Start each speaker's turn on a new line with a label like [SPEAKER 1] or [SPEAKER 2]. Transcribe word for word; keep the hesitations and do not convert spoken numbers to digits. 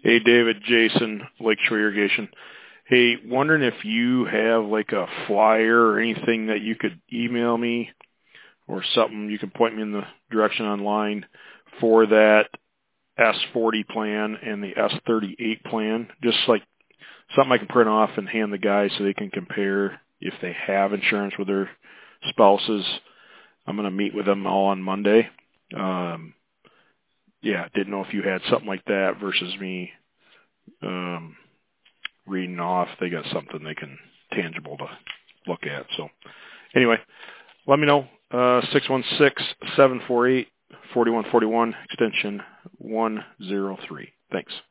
[SPEAKER 1] Hey, David, Jason, Lakeshore Irrigation. Hey, wondering if you have like a flyer or anything that you could email me or something you can point me in the direction online for that S forty plan and the S thirty-eight plan. Just like something I can print off and hand the guys so they can compare if they have insurance with their spouses. I'm going to meet with them all on Monday. Um, yeah, didn't know if you had something like that versus me um, reading off. They got something they can tangible to look at. So anyway, let me know. Uh, six one six, seven four eight, four one four one, extension one zero three. Thanks.